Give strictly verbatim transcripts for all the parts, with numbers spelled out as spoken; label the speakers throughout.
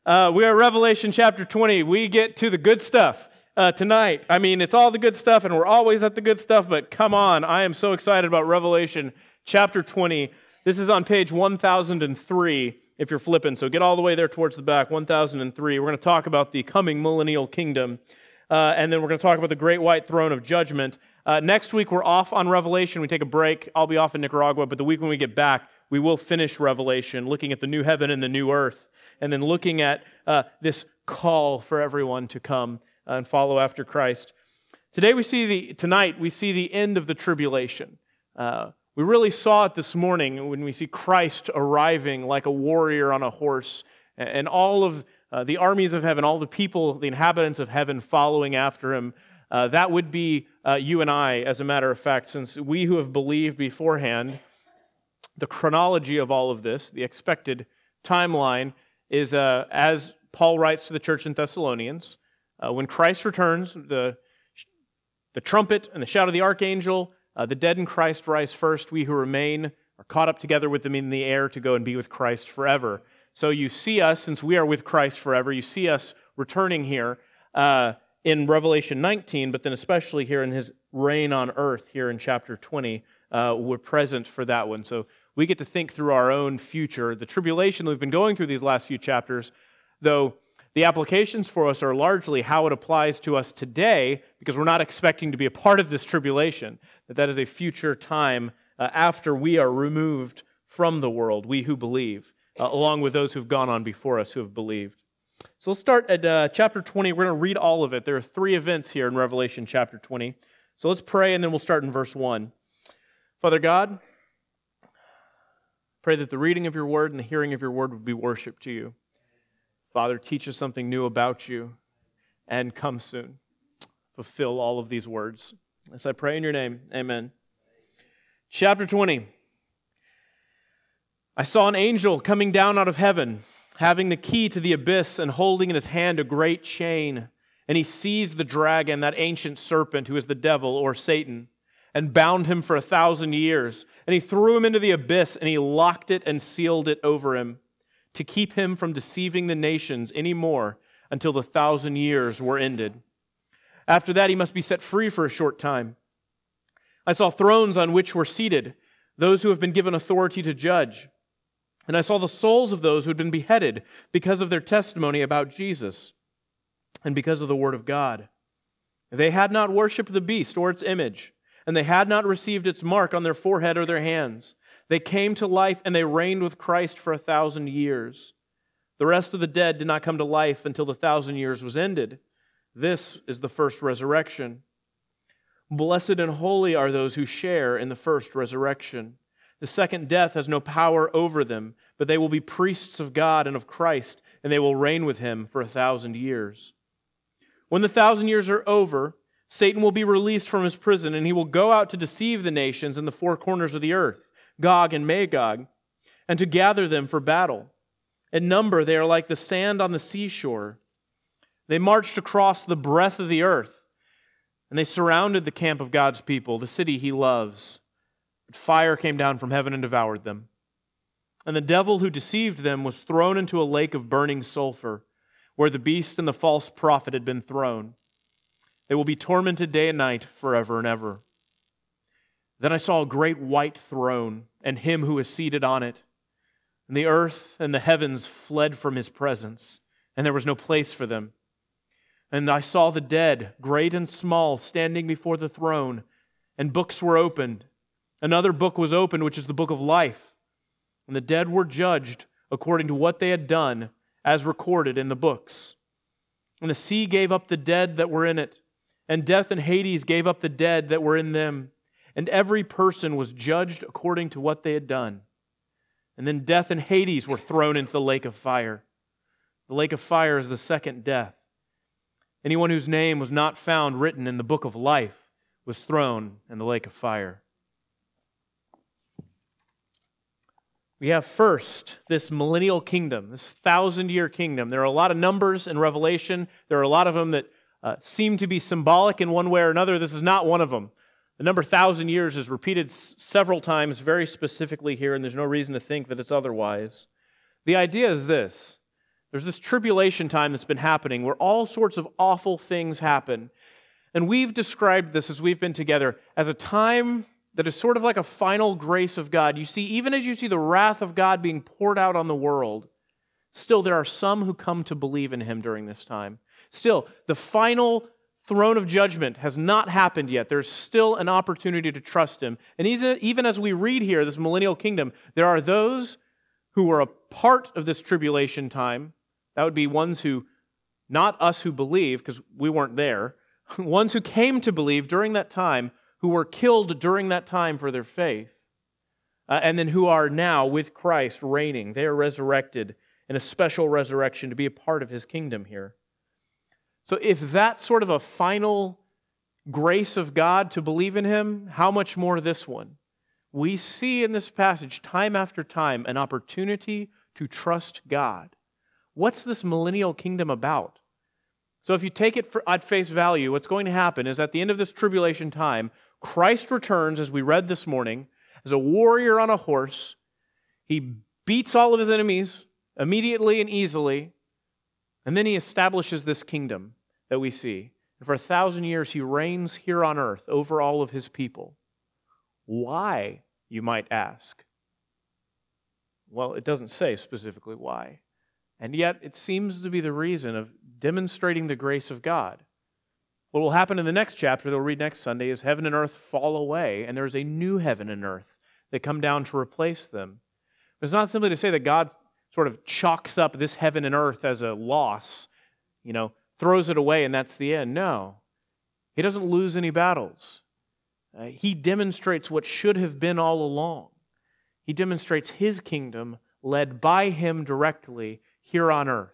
Speaker 1: Uh, we are Revelation chapter twenty. We get to the good stuff uh, tonight. I mean, it's all the good stuff, and we're always at the good stuff, but come on, I am so excited about Revelation chapter twenty. This is on page one thousand three, if you're flipping, so get all the way there towards the back, one thousand three. We're going to talk about the coming millennial kingdom, uh, and then we're going to talk about the great white throne of judgment. Uh, next week, we're off on Revelation. We take a break. I'll be off in Nicaragua, but the week when we get back, we will finish Revelation, looking at the new heaven and the new earth, and then looking at uh, this call for everyone to come uh, and follow after Christ. Today we see the tonight we see the end of the tribulation. Uh, we really saw it this morning when we see Christ arriving like a warrior on a horse, and all of uh, the armies of heaven, all the people, the inhabitants of heaven, following after him. Uh, that would be uh, you and I, as a matter of fact, since we who have believed beforehand. The chronology of all of this, the expected timeline, is uh, as Paul writes to the church in Thessalonians, uh, when Christ returns, the, the trumpet and the shout of the archangel, uh, the dead in Christ rise first. We who remain are caught up together with them in the air to go and be with Christ forever. So you see us, since we are with Christ forever, you see us returning here uh, in Revelation nineteen, but then especially here in his reign on earth here in chapter twenty, uh, we're present for that one. So we get to think through our own future. The tribulation that we've been going through these last few chapters, though the applications for us are largely how it applies to us today, because we're not expecting to be a part of this tribulation, that that is a future time uh, after we are removed from the world, we who believe, uh, along with those who've gone on before us who have believed. So let's start at uh, chapter twenty. We're going to read all of it. There are three events here in Revelation chapter twenty. So let's pray, and then we'll start in verse one. Father God, pray that the reading of your word and the hearing of your word would be worship to you. Father, teach us something new about you, and come soon. Fulfill all of these words. As I pray in your name, amen. Chapter twenty. I saw an angel coming down out of heaven, having the key to the abyss and holding in his hand a great chain. And he seized the dragon, that ancient serpent who is the devil or Satan, and bound him for a thousand years. And he threw him into the abyss, and he locked it and sealed it over him, to keep him from deceiving the nations any more until the thousand years were ended. After that, he must be set free for a short time. I saw thrones on which were seated those who have been given authority to judge. And I saw the souls of those who had been beheaded because of their testimony about Jesus and because of the word of God. They had not worshipped the beast or its image, and they had not received its mark on their forehead or their hands. They came to life, and they reigned with Christ for a thousand years. The rest of the dead did not come to life until the thousand years was ended. This is the first resurrection. Blessed and holy are those who share in the first resurrection. The second death has no power over them, but they will be priests of God and of Christ, and they will reign with him for a thousand years. When the thousand years are over, Satan will be released from his prison, and he will go out to deceive the nations in the four corners of the earth, Gog and Magog, and to gather them for battle. In number, they are like the sand on the seashore. They marched across the breadth of the earth, and they surrounded the camp of God's people, the city he loves. But fire came down from heaven and devoured them. And the devil who deceived them was thrown into a lake of burning sulfur, where the beast and the false prophet had been thrown. They will be tormented day and night forever and ever. Then I saw a great white throne, and him who is seated on it. And the earth and the heavens fled from his presence, and there was no place for them. And I saw the dead, great and small, standing before the throne, and books were opened. Another book was opened, which is the book of life. And the dead were judged according to what they had done, as recorded in the books. And the sea gave up the dead that were in it, and death and Hades gave up the dead that were in them. And every person was judged according to what they had done. And then death and Hades were thrown into the lake of fire. The lake of fire is the second death. Anyone whose name was not found written in the book of life was thrown in the lake of fire. We have first this millennial kingdom, this thousand-year kingdom. There are a lot of numbers in Revelation. There are a lot of them that uh, seem to be symbolic in one way or another. This is not one of them. The number thousand years is repeated s- several times very specifically here, and there's no reason to think that it's otherwise. The idea is this, There's this tribulation time that's been happening where all sorts of awful things happen. And we've described this as we've been together as a time that is sort of like a final grace of God. You see, even as you see the wrath of God being poured out on the world, still there are some who come to believe in Him during this time. Still, the final throne of judgment has not happened yet. There's still an opportunity to trust Him. And even as we read here, this millennial kingdom, there are those who were a part of this tribulation time. That would be ones who, not us who believe, because we weren't there, ones who came to believe during that time, who were killed during that time for their faith, uh, and then who are now with Christ reigning. They are resurrected in a special resurrection to be a part of His kingdom here. So if that's sort of a final grace of God to believe in Him, how much more this one? We see in this passage time after time an opportunity to trust God. What's this millennial kingdom about? So if you take it for, at face value, what's going to happen is at the end of this tribulation time, Christ returns, as we read this morning, as a warrior on a horse. He beats all of His enemies immediately and easily, and then He establishes this kingdom that we see. And for a thousand years, He reigns here on earth over all of His people. Why, you might ask? Well, it doesn't say specifically why. And yet, it seems to be the reason of demonstrating the grace of God. What will happen in the next chapter that we'll read next Sunday is heaven and earth fall away, and there's a new heaven and earth that come down to replace them. It's not simply to say that God sort of chalks up this heaven and earth as a loss, you know, throws it away and that's the end. No. He doesn't lose any battles. Uh, he demonstrates what should have been all along. He demonstrates His kingdom led by Him directly here on earth.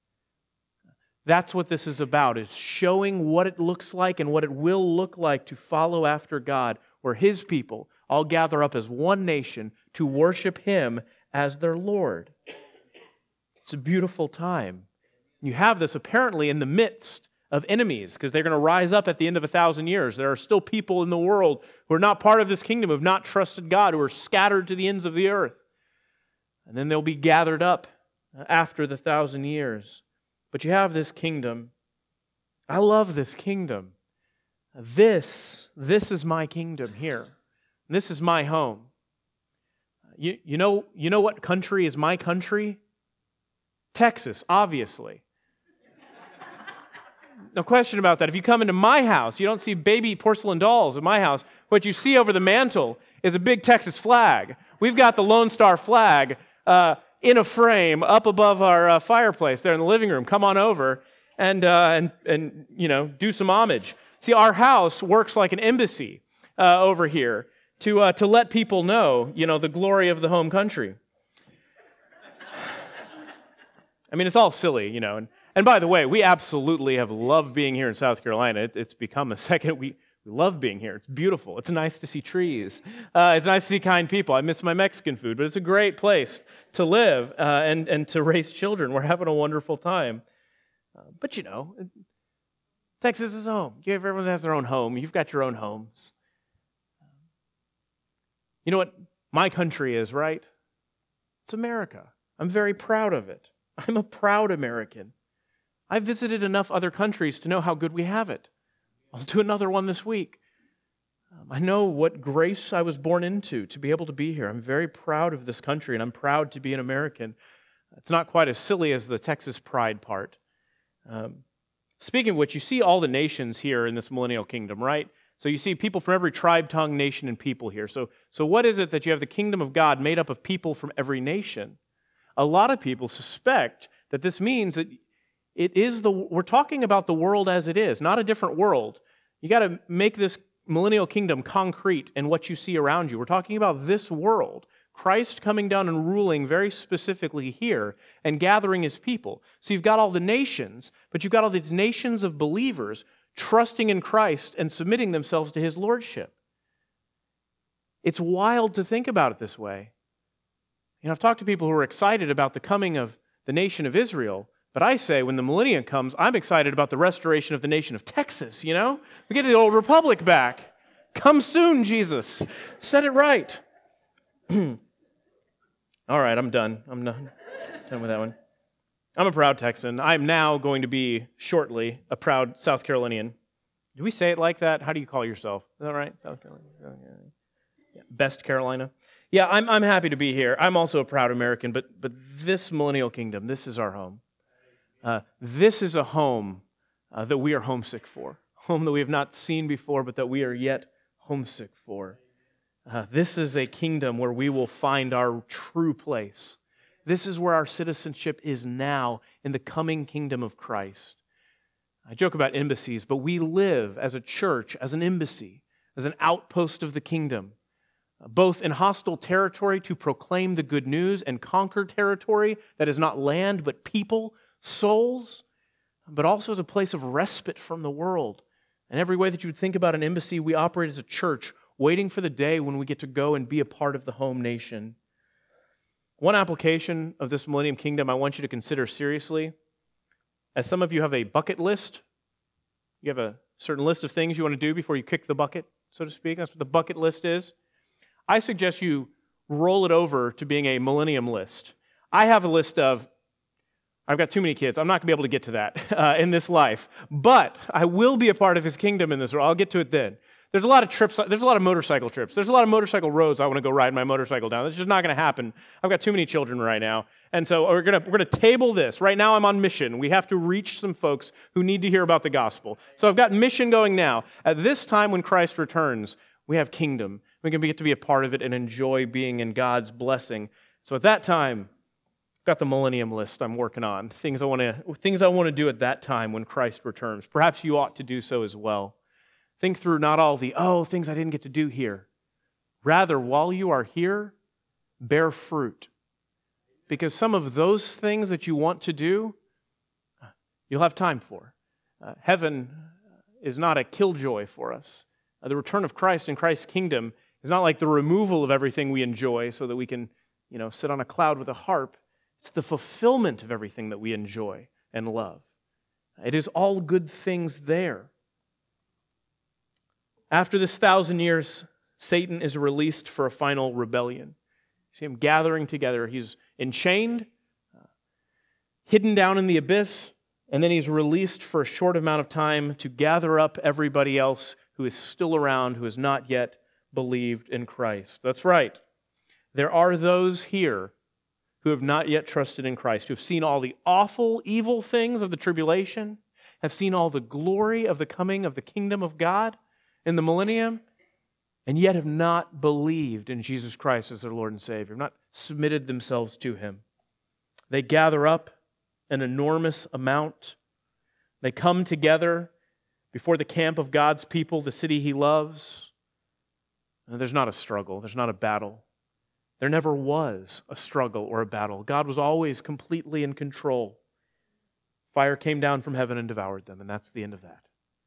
Speaker 1: That's what this is about, is showing what it looks like and what it will look like to follow after God, where His people all gather up as one nation to worship Him as their Lord. It's a beautiful time. You have this apparently in the midst of enemies, because they're going to rise up at the end of a thousand years. There are still people in the world who are not part of this kingdom, who have not trusted God, who are scattered to the ends of the earth. And then they'll be gathered up after the thousand years. But you have this kingdom. I love this kingdom. This, this is my kingdom here. This is my home. You, you know, you know what country is my country? Texas, obviously. No question about that. If you come into my house, you don't see baby porcelain dolls in my house. What you see over the mantle is a big Texas flag. We've got the Lone Star flag uh, in a frame up above our uh, fireplace there in the living room. Come on over and, uh, and, and you know, do some homage. See, our house works like an embassy uh, over here to, uh, to let people know, you know, the glory of the home country. I mean, it's all silly, you know. And, and by the way, we absolutely have loved being here in South Carolina. It, it's become a second. We, we love being here. It's beautiful. It's nice to see trees. Uh, it's nice to see kind people. I miss my Mexican food, but it's a great place to live uh, and, and to raise children. We're having a wonderful time. Uh, but, you know, Texas is home. Everyone has their own home. You've got your own homes. You know what my country is, right? It's America. I'm very proud of it. I'm a proud American. I've visited enough other countries to know how good we have it. I'll do another one this week. Um, I know what grace I was born into to be able to be here. I'm very proud of this country, and I'm proud to be an American. It's not quite as silly as the Texas pride part. Um, speaking of which, you see all the nations here in this millennial kingdom, right? So you see people from every tribe, tongue, nation, and people here. So, so what is it that you have the kingdom of God made up of people from every nation? A lot of people suspect that this means that it is the, we're talking about the world as it is, not a different world. You got to make this millennial kingdom concrete in what you see around you. We're talking about this world. Christ coming down and ruling very specifically here and gathering His people. So you've got all the nations, but you've got all these nations of believers trusting in Christ and submitting themselves to His lordship. It's wild to think about it this way. You know, I've talked to people who are excited about the coming of the nation of Israel, but I say when the millennium comes, I'm excited about the restoration of the nation of Texas, you know? We get the old republic back. Come soon, Jesus. Said it right. All right, I'm done. I'm done. Done with that one. I'm a proud Texan. I'm now going to be, shortly, a proud South Carolinian. Do we say it like that? How do you call yourself? Is that right? South Carolina? Yeah. Best Carolina? Yeah, I'm I'm happy to be here. I'm also a proud American, but but this millennial kingdom, this is our home. Uh, this is a home uh, that we are homesick for. Home that we have not seen before, but that we are yet homesick for. Uh, this is a kingdom where we will find our true place. This is where our citizenship is now in the coming kingdom of Christ. I joke about embassies, but we live as a church, as an embassy, as an outpost of the kingdom, both in hostile territory to proclaim the good news and conquer territory that is not land, but people, souls, but also as a place of respite from the world. In every way that you would think about an embassy, we operate as a church, waiting for the day when we get to go and be a part of the home nation. One application of this Millennium Kingdom I want you to consider seriously, as some of you have a bucket list, you have a certain list of things you want to do before you kick the bucket, so to speak. That's what the bucket list is. I suggest you roll it over to being a millennium list. I have a list of, I've got too many kids. I'm not going to be able to get to that uh, in this life. But I will be a part of His kingdom in this world. I'll get to it then. There's a lot of trips. There's a lot of motorcycle trips. There's a lot of motorcycle roads I want to go ride my motorcycle down. That's just not going to happen. I've got too many children right now. And so we're going to we're going to table this. Right now I'm on mission. We have to reach some folks who need to hear about the gospel. So I've got mission going now. At this time when Christ returns, we have kingdom. We can get to be a part of it and enjoy being in God's blessing. So at that time, I've got the millennium list I'm working on. Things I want to things I want to do at that time when Christ returns. Perhaps you ought to do so as well. Think through not all the, oh, things I didn't get to do here. Rather, while you are here, bear fruit. Because some of those things that you want to do, you'll have time for. Uh, heaven is not a killjoy for us. Uh, the return of Christ and Christ's kingdom is not like the removal of everything we enjoy so that we can, you know, sit on a cloud with a harp. It's the fulfillment of everything that we enjoy and love. It is all good things there. After this thousand years, Satan is released for a final rebellion. You see him gathering together. He's enchained, uh, hidden down in the abyss, and then he's released for a short amount of time to gather up everybody else who is still around, who has not yet believed in Christ. That's right. There are those here who have not yet trusted in Christ, who have seen all the awful, evil things of the tribulation, have seen all the glory of the coming of the kingdom of God in the millennium, and yet have not believed in Jesus Christ as their Lord and Savior, have not submitted themselves to Him. They gather up an enormous amount. They come together before the camp of God's people, the city He loves. And there's not a struggle. There's not a battle. There never was a struggle or a battle. God was always completely in control. Fire came down from heaven and devoured them, and that's the end of that.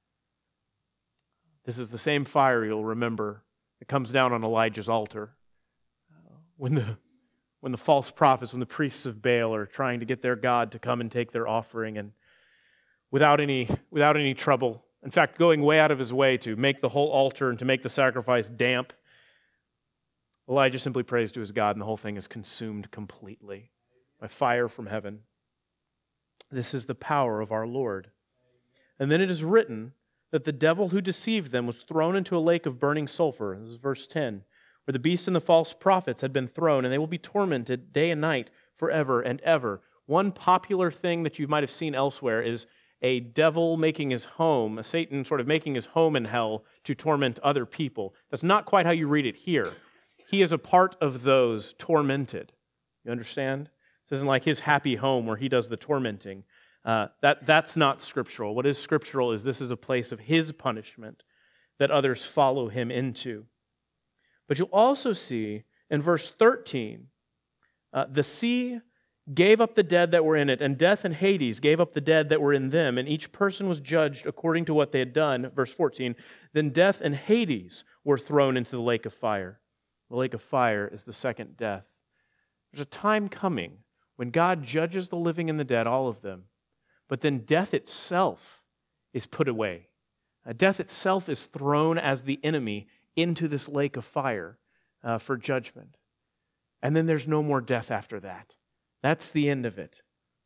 Speaker 1: This is the same fire, you'll remember, that comes down on Elijah's altar. When the, when the false prophets, when the priests of Baal are trying to get their God to come and take their offering, and without any, without any trouble, in fact, going way out of his way to make the whole altar and to make the sacrifice damp, Elijah simply prays to his God, and the whole thing is consumed completely by fire from heaven. This is the power of our Lord. And then it is written that the devil who deceived them was thrown into a lake of burning sulfur. This is verse ten, where the beast and the false prophets had been thrown, and they will be tormented day and night forever and ever. One popular thing that you might have seen elsewhere is a devil making his home, a Satan sort of making his home in hell to torment other people. That's not quite how you read it here. He is a part of those tormented. You understand? This isn't like his happy home where he does the tormenting. Uh, that that's not scriptural. What is scriptural is this is a place of his punishment that others follow him into. But you'll also see in verse thirteen, uh, the sea gave up the dead that were in it, and death and Hades gave up the dead that were in them, and each person was judged according to what they had done. Verse fourteen, then death and Hades were thrown into the lake of fire. The lake of fire is the second death. There's a time coming when God judges the living and the dead, all of them. But then death itself is put away. Uh, death itself is thrown as the enemy into this lake of fire uh, for judgment. And then there's no more death after that. That's the end of it.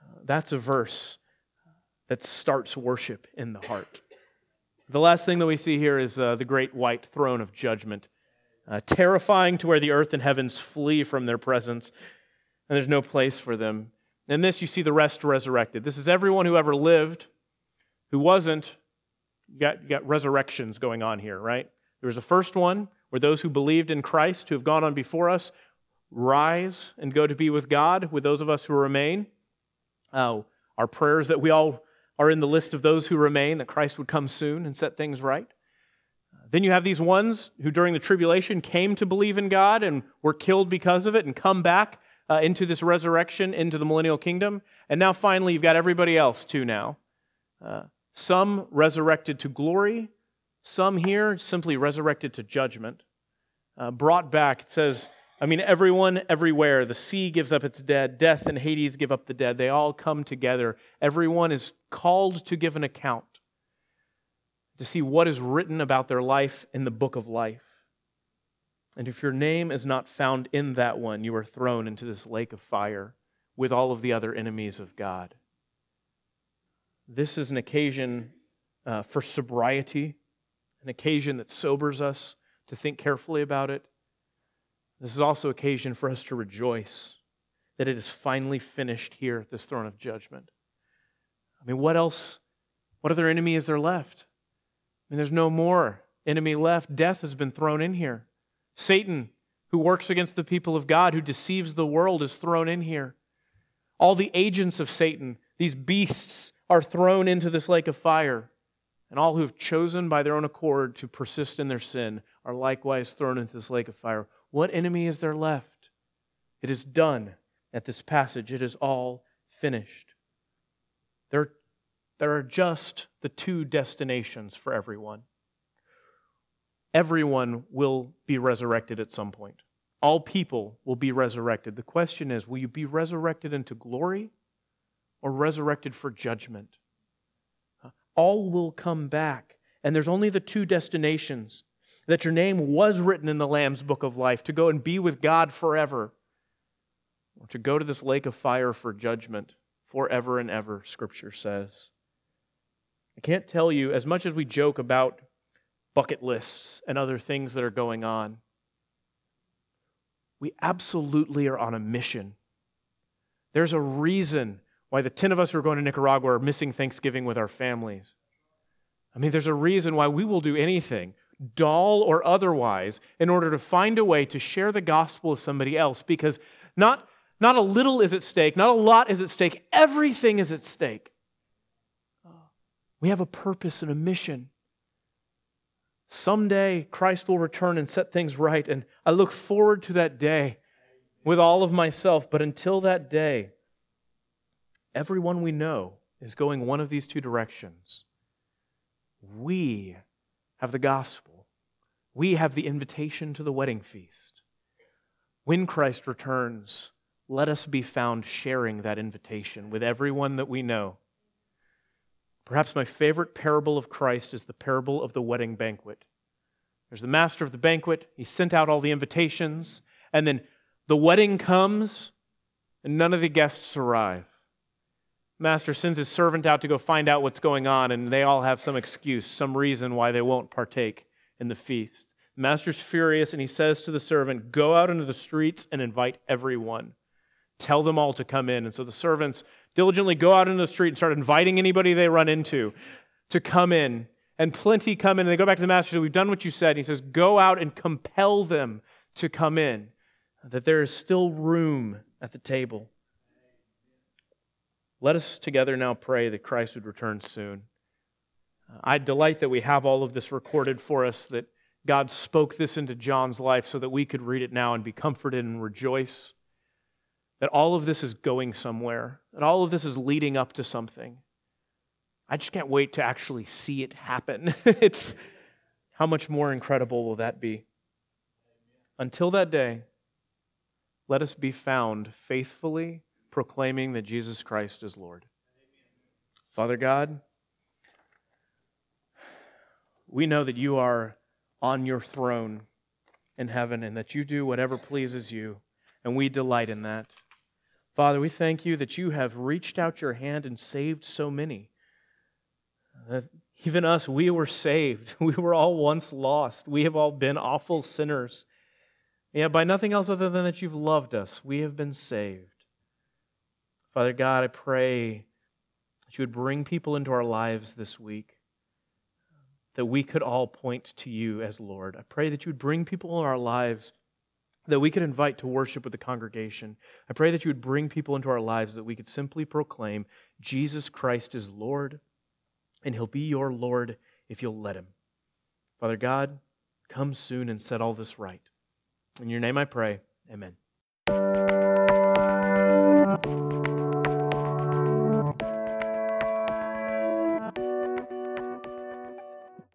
Speaker 1: That's a verse that starts worship in the heart. The last thing that we see here is uh, the great white throne of judgment, uh, terrifying to where the earth and heavens flee from their presence, and there's no place for them. In this, you see the rest resurrected. This is everyone who ever lived, who wasn't. You got, you got resurrections going on here, right? There was the first one, where those who believed in Christ, who have gone on before us, rise and go to be with God, with those of us who remain. Uh, our prayers that we all are in the list of those who remain, that Christ would come soon and set things right. Then you have these ones who during the tribulation came to believe in God and were killed because of it and come back uh, into this resurrection, into the millennial kingdom. And now finally you've got everybody else too now. Uh, some resurrected to glory, some here simply resurrected to judgment. Uh, brought back, it says, I mean, everyone, everywhere. The sea gives up its dead. Death and Hades give up the dead. They all come together. Everyone is called to give an account, to see what is written about their life in the book of life. And if your name is not found in that one, you are thrown into this lake of fire with all of the other enemies of God. This is an occasion uh, for sobriety, an occasion that sobers us to think carefully about it. This is also occasion for us to rejoice that it is finally finished here at this throne of judgment. I mean, what else, what other enemy is there left? I mean, there's no more enemy left. Death has been thrown in here. Satan, who works against the people of God, who deceives the world, is thrown in here. All the agents of Satan, these beasts, are thrown into this lake of fire. And all who have chosen by their own accord to persist in their sin are likewise thrown into this lake of fire. What enemy is there left? It is done at this passage. It is all finished. There, there are just the two destinations for everyone. Everyone will be resurrected at some point. All people will be resurrected. The question is, will you be resurrected into glory or resurrected for judgment? All will come back, and there's only the two destinations. That your name was written in the Lamb's book of life, to go and be with God forever, or to go to this lake of fire for judgment forever and ever, Scripture says. I can't tell you, as much as we joke about bucket lists and other things that are going on, we absolutely are on a mission. There's a reason why the ten of us who are going to Nicaragua are missing Thanksgiving with our families. I mean, there's a reason why we will do anything, dull or otherwise, in order to find a way to share the gospel with somebody else, because not, not a little is at stake, not a lot is at stake, everything is at stake. We have a purpose and a mission. Someday, Christ will return and set things right, and I look forward to that day with all of myself, but until that day, everyone we know is going one of these two directions. We have the gospel. We have the invitation to the wedding feast. When Christ returns, let us be found sharing that invitation with everyone that we know. Perhaps my favorite parable of Christ is the parable of the wedding banquet. There's the master of the banquet. He sent out all the invitations, and then the wedding comes, and none of the guests arrive. Master sends his servant out to go find out what's going on, and they all have some excuse, some reason why they won't partake in the feast. The master's furious, and he says to the servant, go out into the streets and invite everyone. Tell them all to come in. And so the servants diligently go out into the street and start inviting anybody they run into to come in. And plenty come in, and they go back to the master and say, we've done what you said. And he says, go out and compel them to come in, that there is still room at the table. Let us together now pray that Christ would return soon. I delight that we have all of this recorded for us, that God spoke this into John's life so that we could read it now and be comforted and rejoice. That all of this is going somewhere, that all of this is leading up to something. I just can't wait to actually see it happen. It's how much more incredible will that be? Until that day, let us be found faithfully proclaiming that Jesus Christ is Lord. Father God, we know that you are on your throne in heaven and that you do whatever pleases you, and we delight in that. Father, we thank you that you have reached out your hand and saved so many. That even us, we were saved. We were all once lost. We have all been awful sinners. Yeah, by nothing else other than that you've loved us, we have been saved. Father God, I pray that you would bring people into our lives this week, that we could all point to you as Lord. I pray that you would bring people in our lives that we could invite to worship with the congregation. I pray that you would bring people into our lives that we could simply proclaim Jesus Christ is Lord, and He'll be your Lord if you'll let Him. Father God, come soon and set all this right. In your name I pray, amen.